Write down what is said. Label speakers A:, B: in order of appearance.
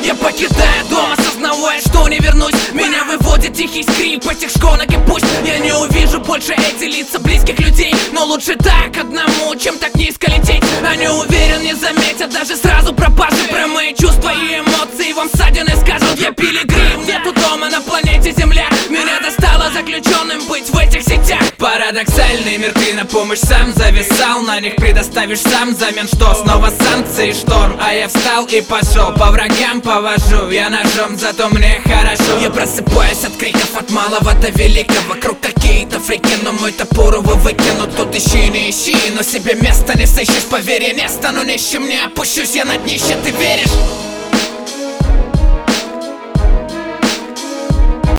A: Я покидаю дом, осознавая, что не вернусь. Меня выводит тихий скрип этих шконок. И пусть я не увижу больше эти лица близких людей, но лучше так одному, чем так низко лететь. Они, уверен, не заметят даже сразу пропажи. Про мои чувства и эмоции вам ссадины скажут. Я пилигрим, нету дома на планете Земля. Меня достало заключенным быть в этих сетях. Парадоксальный мир, ты на помощь сам зависал. На них предоставишь сам взамен что? Снова санкции, шторм. А я встал и пошел, по врагам повожу я ножом, зато мне хорошо. Я просыпаюсь от криков, от малого до великого. Вокруг какие-то фрики, но мой топор его выкинут. Тут ищи, не ищи, но себе места не сыщешь. Поверь, я не стану нищим, не опущусь я на днище, ты веришь?